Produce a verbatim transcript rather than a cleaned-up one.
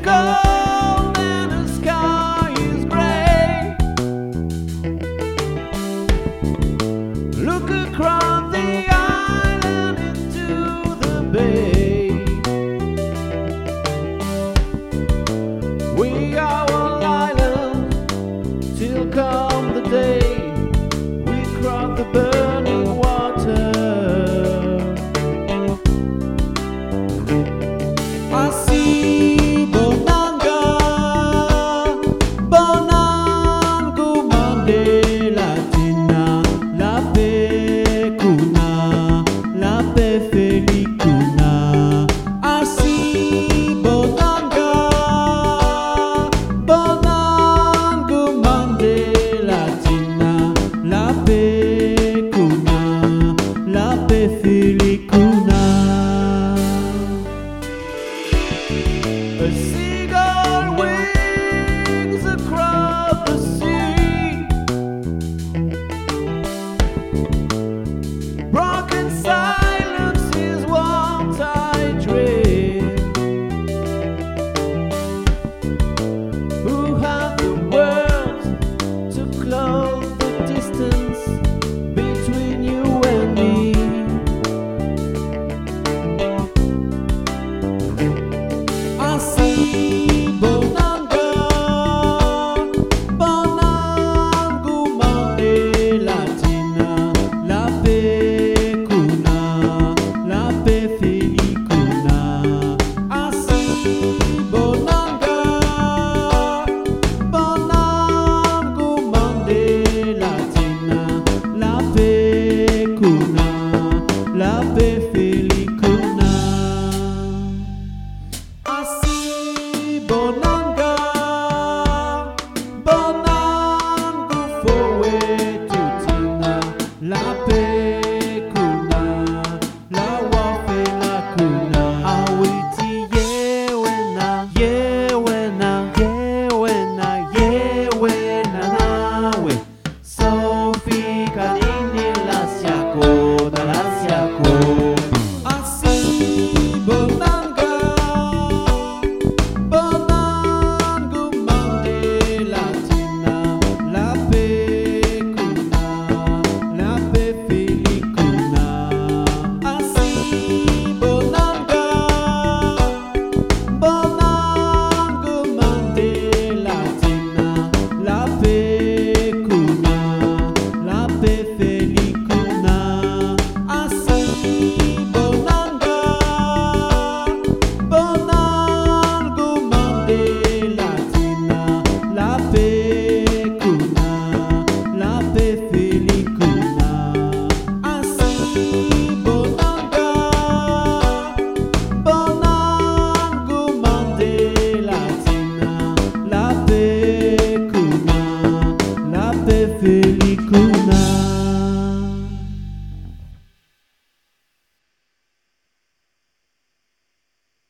cold and the sky is gray. Look across the island into the bay. We are one island till come the day we cross the burning water. I see Bonanga, Bonango Mande Latina, la pecuna, la pefelicuna. I see Bonanga, Bonango Mande Latina, la pecuna, la pefelicuna. A seagull wings across the sea. Broken silence is what I dread. Who have the words to close the distance between you and me? I see Bonanga, Bonango Mande Latina, la pecuna, la pefelicuna. I see Bonanga, Bonango Mande Latina, la pecuna, la pefelicuna. I see Bonanga.